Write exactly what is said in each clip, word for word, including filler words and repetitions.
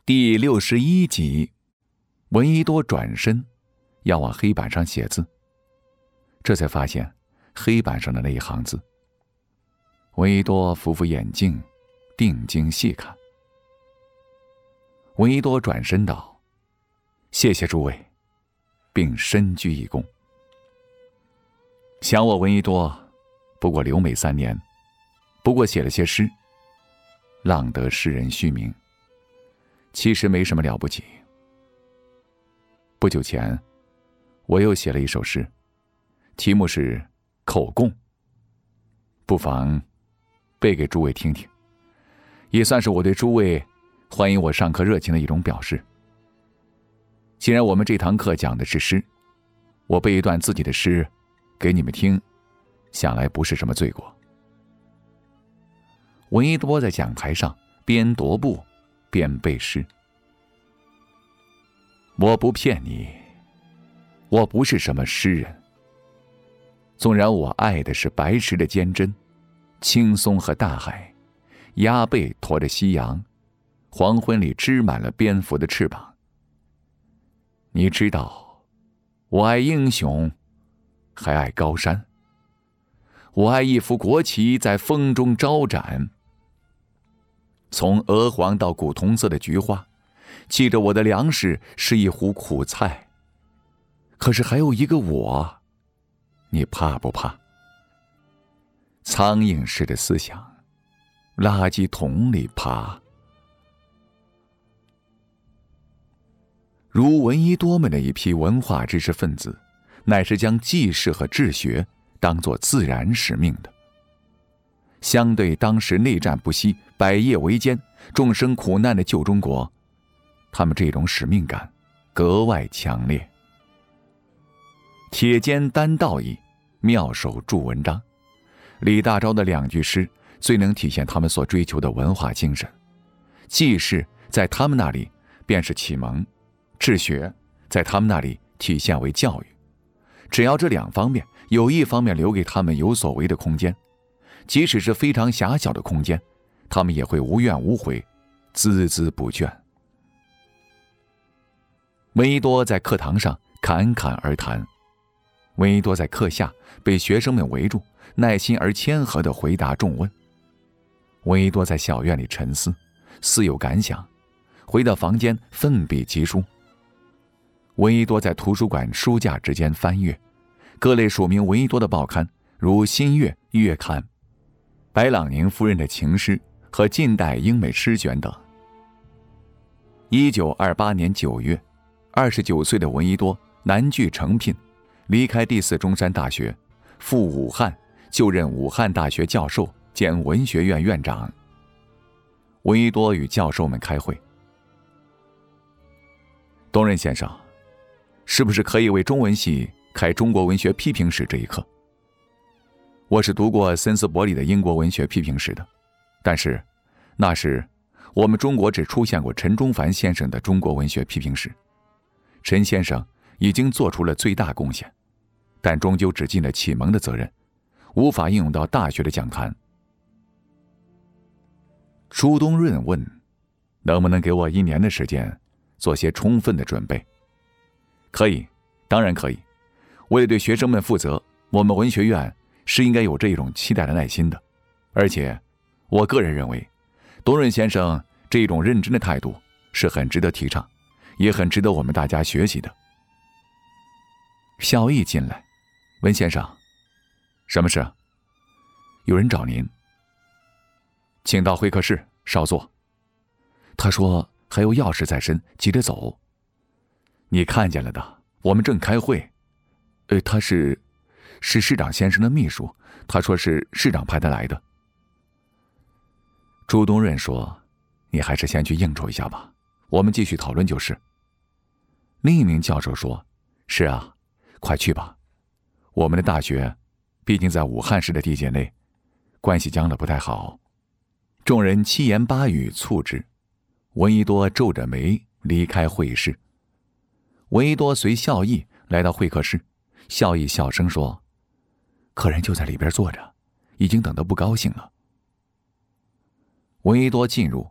第六十一集，闻一多转身要往黑板上写字，这才发现黑板上的那一行字。闻一多扶扶眼镜，定睛细看。闻一多转身道：“谢谢诸位。”并深鞠一躬。想我闻一多不过留美三年，不过写了些诗，浪得诗人虚名，其实没什么了不起。不久前我又写了一首诗，题目是《口供》，不妨背给诸位听听，也算是我对诸位欢迎我上课热情的一种表示。既然我们这堂课讲的是诗，我背一段自己的诗给你们听，想来不是什么罪过。闻一多在讲台上边踱步边背诗。我不骗你，我不是什么诗人。纵然我爱的是白石的坚贞，青松和大海，鸭背驮着夕阳，黄昏里织满了蝙蝠的翅膀。你知道，我爱英雄，还爱高山。我爱一幅国旗在风中招展。从鹅黄到古铜色的菊花，记着我的粮食是一壶苦菜。可是还有一个我，你怕不怕？苍蝇似的思想，垃圾桶里爬。如闻一多们的一批文化知识分子，乃是将记事和治学当作自然使命的。相对当时内战不息、百业维艰、众生苦难的旧中国，他们这种使命感格外强烈。铁肩担道义，妙手著文章，李大钊的两句诗最能体现他们所追求的文化精神。记事在他们那里便是启蒙，治学在他们那里体现为教育。只要这两方面有一方面留给他们有所为的空间，即使是非常狭小的空间，他们也会无怨无悔，孜孜不倦。闻一多在课堂上侃侃而谈，闻一多在课下被学生们围住，耐心而谦和地回答众问。闻一多在小院里沉思，似有感想，回到房间奋笔疾书。闻一多在图书馆书架之间翻阅，各类署名闻一多的报刊，如《新月》《月刊》、白朗宁夫人的情诗和近代英美诗卷等。一九二八年九月，二十九岁的闻一多南据成聘，离开第四中山大学，赴武汉就任武汉大学教授兼文学院院长。闻一多与教授们开会：东任先生，是不是可以为中文系开中国文学批评史这一课？我是读过森斯伯里的英国文学批评史的，但是那时我们中国只出现过陈中凡先生的中国文学批评史。陈先生已经做出了最大贡献，但终究只尽了启蒙的责任，无法应用到大学的讲坛。朱东润问，能不能给我一年的时间做些充分的准备？可以，当然可以。为了对学生们负责，我们文学院是应该有这一种期待的耐心的。而且我个人认为，东润先生这一种认真的态度是很值得提倡，也很值得我们大家学习的。校尉进来，温先生，什么事？有人找您。请到会客室稍坐。他说还有要事在身，急着走。你看见了的，我们正开会。呃，他是是市长先生的秘书，他说是市长派他来的。朱东润说，你还是先去应酬一下吧，我们继续讨论就是。另一名教授说，是啊，快去吧，我们的大学毕竟在武汉市的地界内，关系僵得不太好。众人七言八语促之，闻一多皱着眉离开会议室。闻一多随校尉来到会客室，校尉小声说，客人就在里边坐着，已经等得不高兴了。闻一多进入，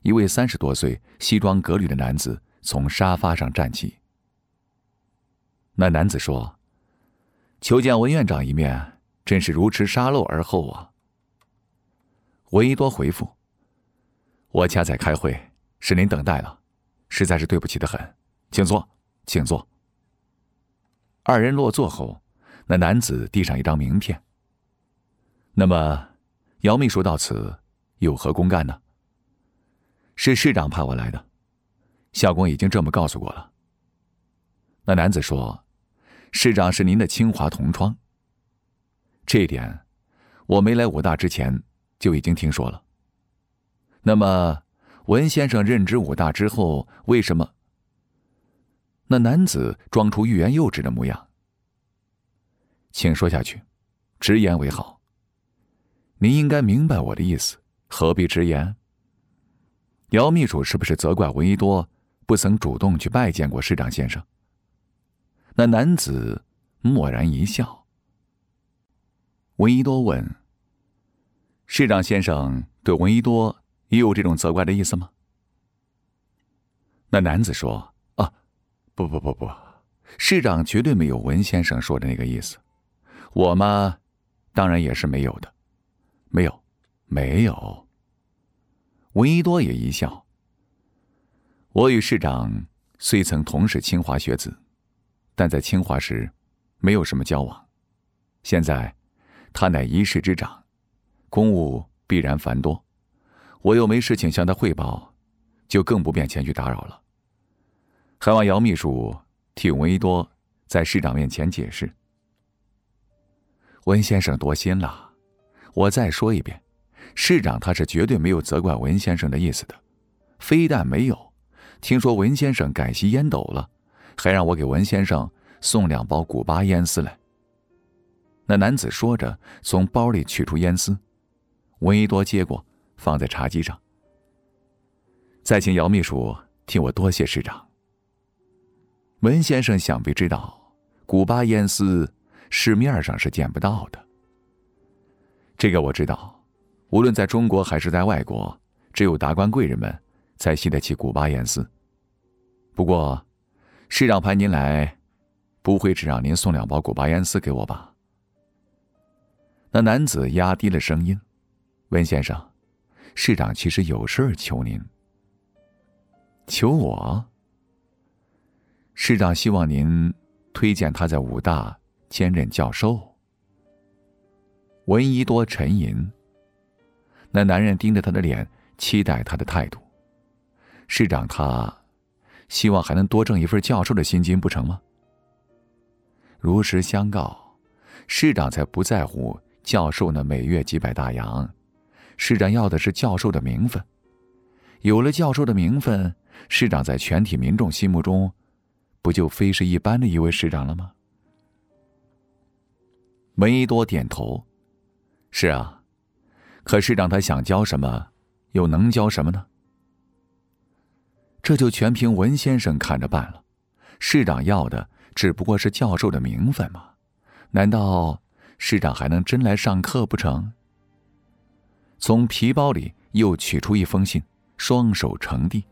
一位三十多岁、西装革履的男子从沙发上站起。那男子说：“求见文院长一面，真是如吃沙漏而后啊。”闻一多回复：“我恰在开会，使您等待了，实在是对不起得很，请坐，请坐。”二人落座后，那男子递上一张名片。那么，姚秘书到此有何公干呢？是市长派我来的，校公已经这么告诉过了。那男子说：“市长是您的清华同窗。”这一点，我没来武大之前就已经听说了。那么，文先生任职武大之后，为什么？那男子装出欲言又止的模样。请说下去，直言为好。您应该明白我的意思，何必直言？姚秘书是不是责怪闻一多不曾主动去拜见过市长先生？那男子默然一笑。闻一多问：“市长先生对闻一多也有这种责怪的意思吗？”那男子说：“啊，不不不不，市长绝对没有文先生说的那个意思。我嘛，当然也是没有的。没有，没有。”闻一多也一笑。我与市长虽曾同是清华学子，但在清华时没有什么交往。现在他乃一市之长，公务必然繁多，我又没事情向他汇报，就更不便前去打扰了。还望姚秘书替闻一多在市长面前解释。文先生多心了，我再说一遍，市长他是绝对没有责怪文先生的意思的，非但没有，听说文先生改吸烟斗了，还让我给文先生送两包古巴烟丝来。那男子说着，从包里取出烟丝，闻一多接过，放在茶几上。再请姚秘书替我多谢市长。文先生想必知道，古巴烟丝市面上是见不到的。这个我知道，无论在中国还是在外国，只有达官贵人们才吸得起古巴烟丝。不过，市长派您来，不会只让您送两包古巴烟丝给我吧？那男子压低了声音：“温先生，市长其实有事求您。”求我？市长希望您推荐他在武大兼任教授。闻一多沉吟。那男人盯着他的脸，期待他的态度。市长他希望还能多挣一份教授的薪金，不成吗？如实相告，市长才不在乎教授那每月几百大洋，市长要的是教授的名分。有了教授的名分，市长在全体民众心目中，不就非是一般的一位市长了吗？闻一多点头：“是啊，可市长他想教什么，又能教什么呢？这就全凭文先生看着办了。市长要的只不过是教授的名分嘛，难道市长还能真来上课不成？”从皮包里又取出一封信，双手呈递：“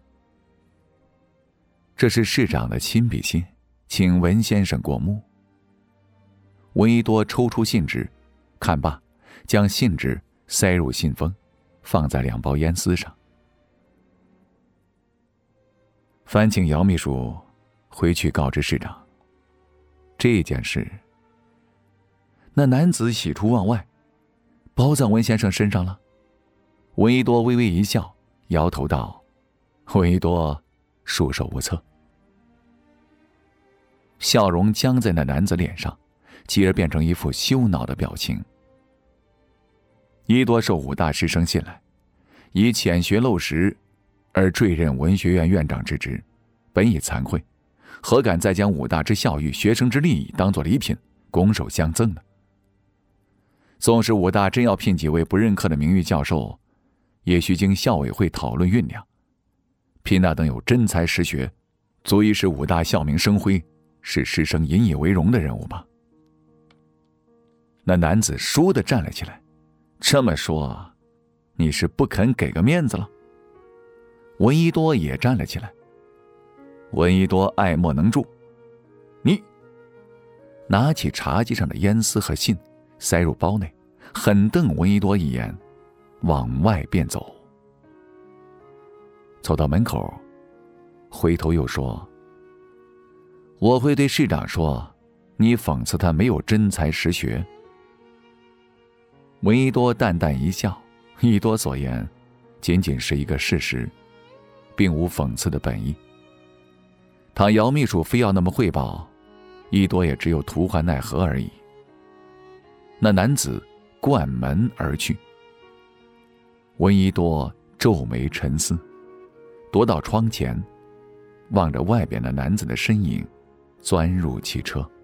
这是市长的亲笔信，请文先生过目。”闻一多抽出信纸，看罢，将信纸塞入信封，放在两包烟丝上。烦请姚秘书回去告知市长这件事。那男子喜出望外：“包在文先生身上了？”闻一多微微一笑，摇头道：“闻一多束手无策。”笑容僵在那男子脸上，继而变成一副羞恼的表情。一多受武大师生信赖，以浅学陋识而坠任文学院院长之职，本已惭愧，何敢再将武大之校誉、学生之利益当作礼品拱手相赠呢？纵使武大真要聘几位不认可的名誉教授，也需经校委会讨论酝酿，聘那等有真才实学，足以使武大校名生辉，使师生引以为荣的人物吧。那男子倏地站了起来：“这么说，你是不肯给个面子了？” 闻一多也站了起来。闻一多爱莫能助，你拿起茶几上的烟丝和信，塞入包内，狠瞪闻一多一眼，往外便走。走到门口，回头又说：我会对市长说，你讽刺他没有真才实学。闻一多淡淡一笑，一多所言仅仅是一个事实，并无讽刺的本意。倘姚秘书非要那么汇报，一多也只有图还奈何而已。那男子关门而去。闻一多皱眉沉思，踱到窗前，望着外边的男子的身影，钻入汽车。